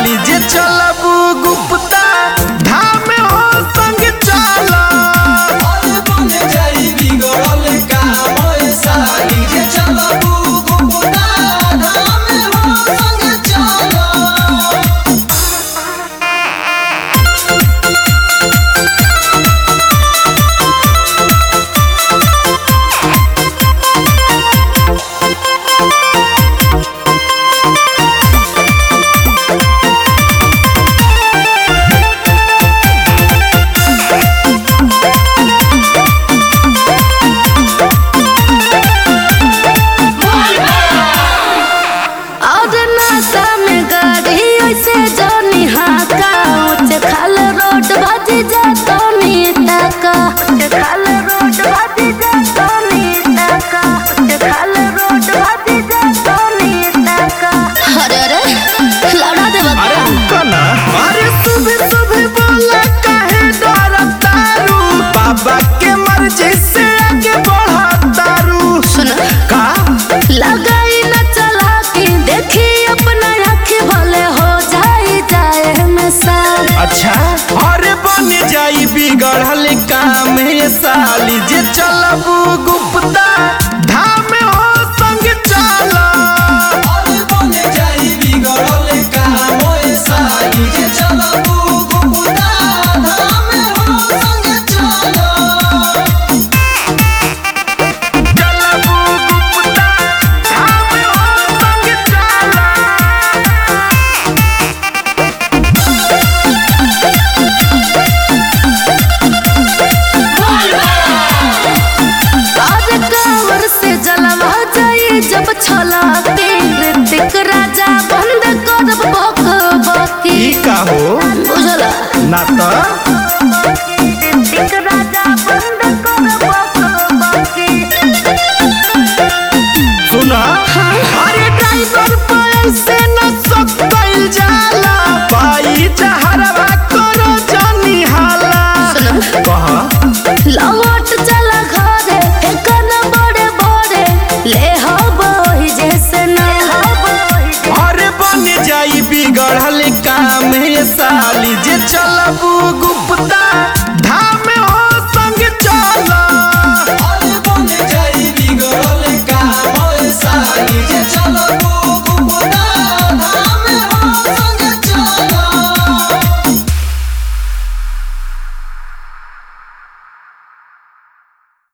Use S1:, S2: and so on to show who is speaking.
S1: साली जे चलबू गुप्ता धाम हो संग चला।
S2: बन जाई बिगड़ल काम साली जे चलबू गुप्ता धाम हो संग चला।
S1: बाबा के मर्जी से आगे बढ़तारू सुना का
S3: लगाई न चला के देखी अपना आँख भले हो जाए में साल।
S1: अच्छा अरे बन जाई बिगड़ल काम साली जे चलबू गुप्ता